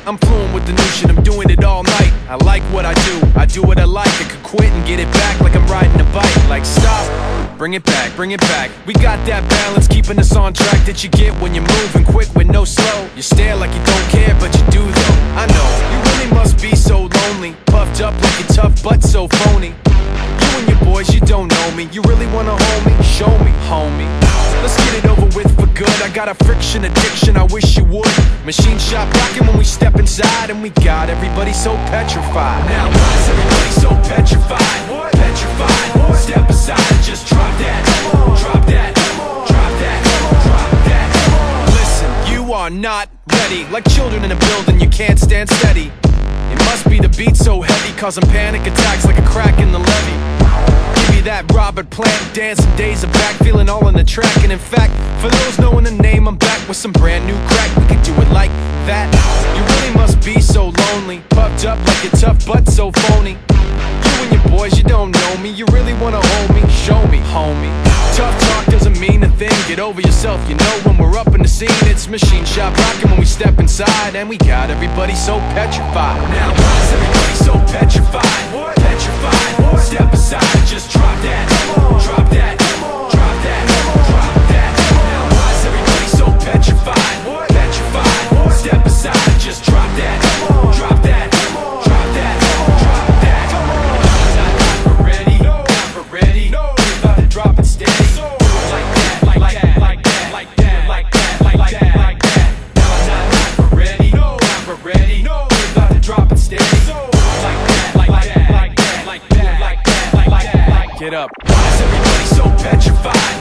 I'm fluent with the new shit, I'm doing it all night. I like what I do what I like. I could quit and get it back like I'm riding a bike. Like stop, bring it back, bring it back. We got that balance, keeping us on track that you get when you're moving quick with no slow. You stare like you don't care, but you do though. I know, you really must be so lonely, puffed up like you're tough but so phony. You and your boys, you don't know me. You really wanna hold me? Show me, homie. Let's get it over with for good. I got a friction addiction, I wish you would. Machine shop rocking when we step inside, and we got everybody so petrified. Now why is everybody so petrified? What? Petrified. What? Step aside and just drop that. Drop that. Drop that. Drop that. Listen, you are not ready. Like children in a building, you can't stand steady. It must be the beat so heavy, causing panic attacks like a crack in the levee. Give me that Robert Plant, dancing days of back, feeling all in the track. And in fact, for those knowing the name, I'm back with some brand new crack. We could do it like that. You really must be so lonely, puffed up like you're tough but so phony. You and your boys, you don't know me. You really wanna hold me? Show me, homie. Tough talk doesn't mean a thing. Get over yourself, you know when we're up in the scene. It's machine shop rocking when we step inside, and we got everybody so petrified. Now why is everybody so petrified? What? Petrified. What? Step aside and just drop that. Drop that. Drop that. Drop that. Now why is everybody so petrified? What? Petrified. What? Step aside and just drop that. Drop that. Drop that. Drop that. Not ready. Not ready. We're about to drop it steady. Like that. Like that. Like that. Like that. Like that. Like that. Like that. Not ready. Not ready. We're about to drop it steady. Like that. Like that. Like that. Like that. Like that. Like that. Get up. Why is everybody so petrified?